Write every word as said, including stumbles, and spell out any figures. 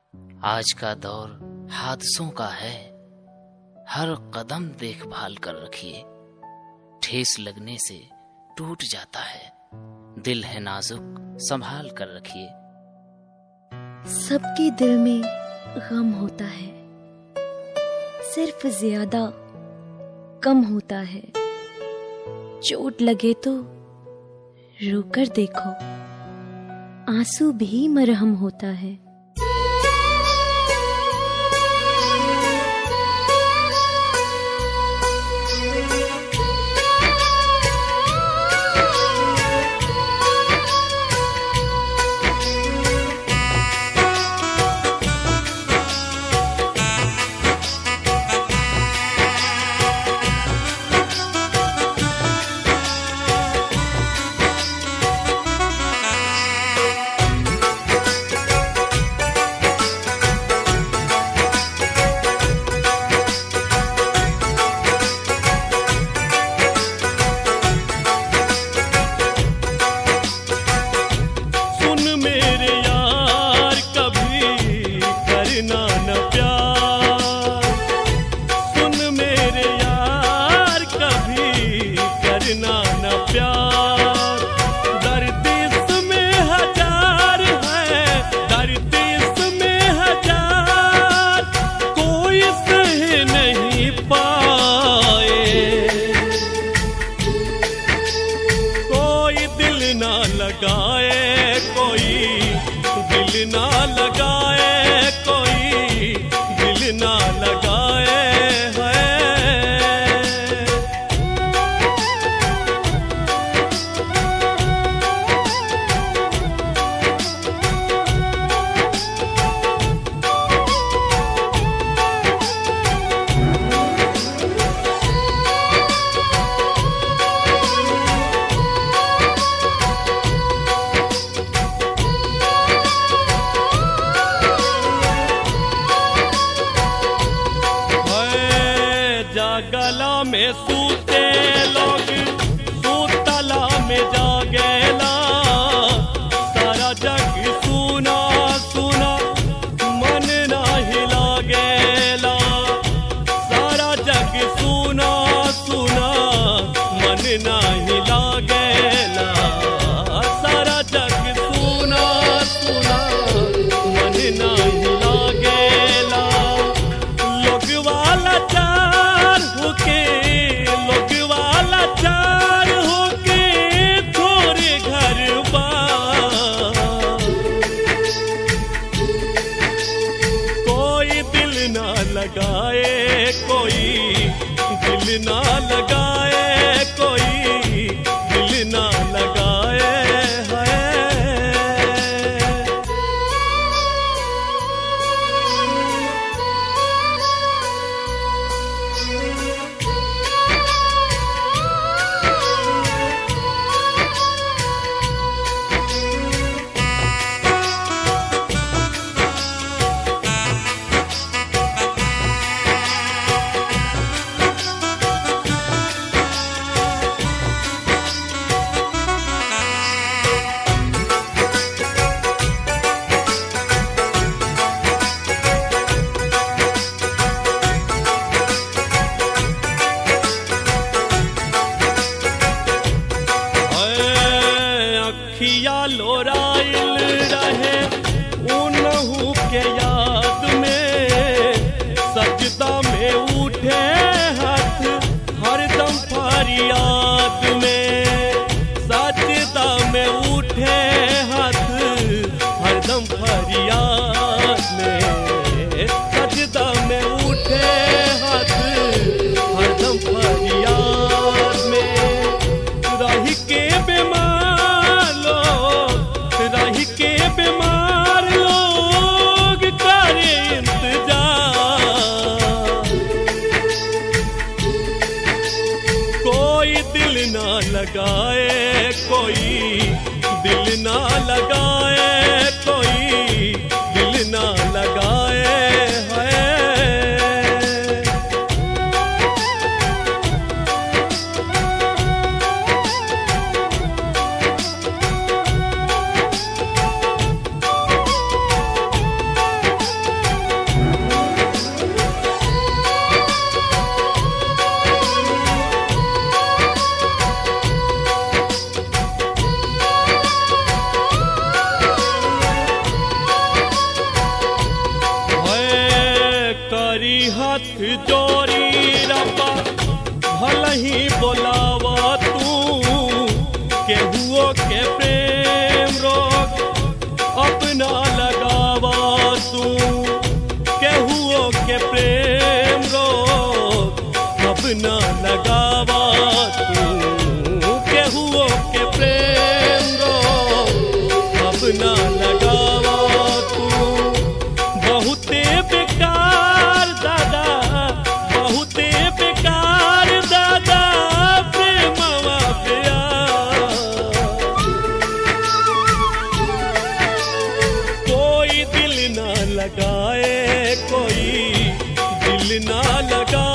आज का दौर हादसों का है, हर कदम देखभाल कर रखिए। ठेस लगने से टूट जाता है, दिल है नाजुक संभाल कर रखिए। सबके दिल में गम होता है, सिर्फ ज्यादा कम होता है। चोट लगे तो रोकर देखो, आंसू भी मरहम होता है। गला में सूते लोग सूतला में जागेला, सारा जग सुना सुना मन नाही लागेला। सारा जग सुना सुना मन नाही लागेला। सारा जग सुना सुना मन नाही लागेला। लोग वाला चार होके लोग वाला चार होके थोड़े घर बार, कोई दिल ना लगाए कोई दिल ना लगाए कोई दिल ना लगाए है। अखिया लोराइल रहे उनहु के याद में, सजदा में उठे हाथ हरदम फरियाद में। सजदा में उठे हाथ हरदम फरियाद में। सजदा में उठे हाथ हरदम फरियाद में। रही के बीमार लोग रही के बीमार लोग करे इंतजार, कोई दिल ना लगाए कोई दिल ना लगाए कोई दिल ना लगाए है। हाथ जोड़ी रब्बा भल ही बोलावा तू केहुओ के प्रेम रोग अपना लगावा तू केहुओ के प्रेम रोग अपना लगावा तू केहुओ के प्रेम रोग अपना लगावा तू बहुते बेकार दादा बहुते बेकार दादा प्रेमवा प्यार कोई दिल ना लगाए कोई दिल ना लगा